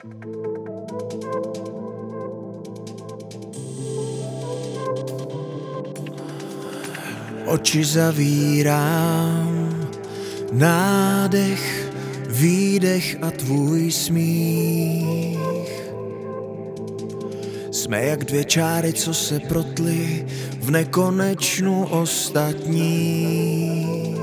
Oči zavírám, nádech, výdech a tvůj smích. Jsme jak dvě čáry, co se protly v nekonečnu ostatních.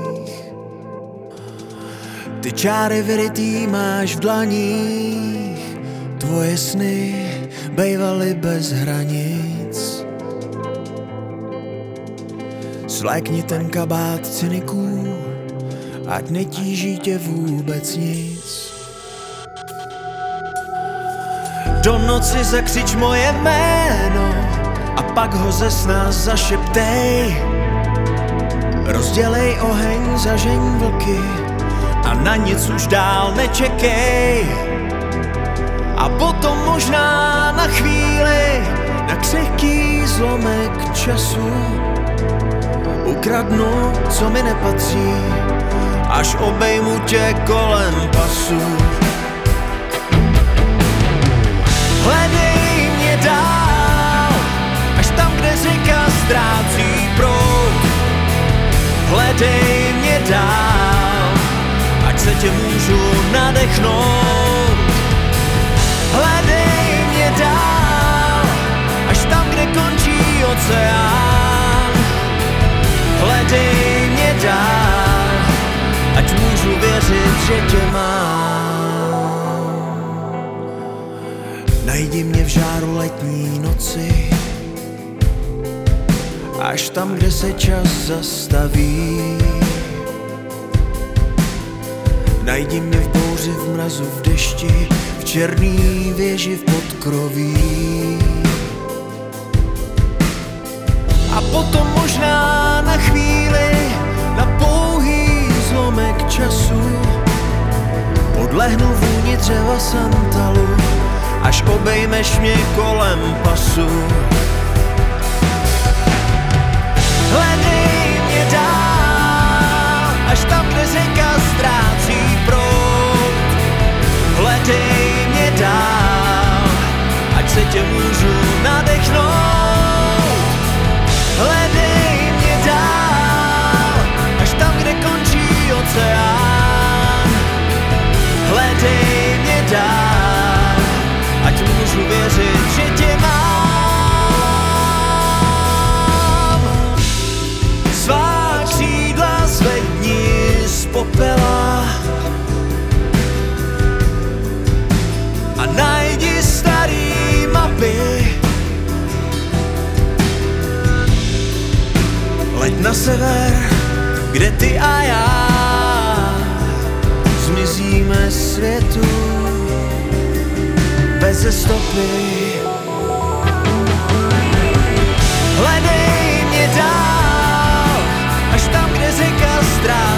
Ty čáry vyrytý máš v dlaních, tvoje sny bejvaly bez hranic. Svlékni ten kabát cyniků, ať netíží tě vůbec nic. Do noci zakřič moje jméno a pak ho ze sna zašeptej. Rozdělej oheň, zažeň vlky a na nic už dál nečekej. A potom možná na chvíli, na křehký zlomek času ukradnu, co mi nepatří, až obejmu tě kolem pasu. Hledej mě dál, až tam, kde řeka ztrácí proud. Hledej mě dál, ať se tě můžu nadechnout. Hledej mě dál, až tam, kde končí oceán. Hledej mě dál, ať můžu věřit, že tě mám. Najdi mě v žáru letní noci, až tam, kde se čas zastaví. Najdi mě v bouři, v mrazu, v dešti, v černý věži, v podkroví. A potom možná na chvíli, na pouhý zlomek času podlehnu vůni dřeva santalu, až obejmeš mě kolem pasu. Hledej mě dál, až tam, kde řeka ztrácí proud. Hledej mě dál, ať se tě můžu nadechnout. Hledej mě dál, až tam, kde končí oceán. Hledej mě dál, ať můžu věřit, že tě mám. Svá křídla zvedni z popela a najdi starý mapy. Leď na sever, kde ty a já zmizíme světu beze stopy. Hledej mě dál, až tam, kde řeka ztrácí